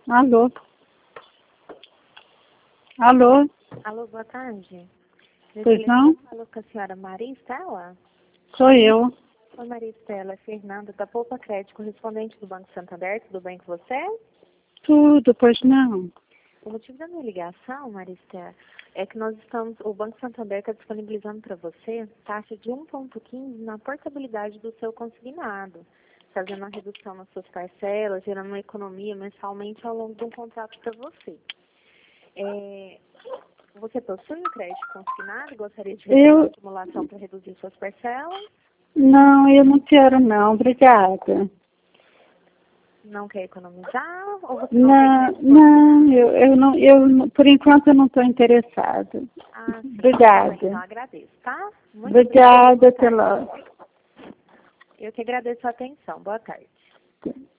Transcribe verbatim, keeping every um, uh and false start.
Alô? Alô? Alô, boa tarde. Pois não? Falou com a senhora Maria Estela? Sou eu. Oi, Maria Estela, é Fernanda da Poupa Crédito, correspondente do Banco Santander. Tudo bem com você? Tudo, pois não. O motivo da minha ligação, Maria Estela, é que nós estamos, o Banco Santander está disponibilizando para você taxa de um vírgula quinze na portabilidade do seu consignado, fazendo uma redução nas suas parcelas, gerando uma economia mensalmente ao longo de um contrato para você. É, você possui um crédito consignado e gostaria de receber Eu... uma simulação para reduzir suas parcelas? Não, eu não quero não, obrigada. Não quer economizar ou você não, Não, tem crédito não, eu, eu não, eu, por enquanto eu não estou interessada. Ah, sim. Obrigada. Então, agradeço, tá? Muito Obrigada obrigada. pela... Eu que agradeço a atenção. Boa tarde.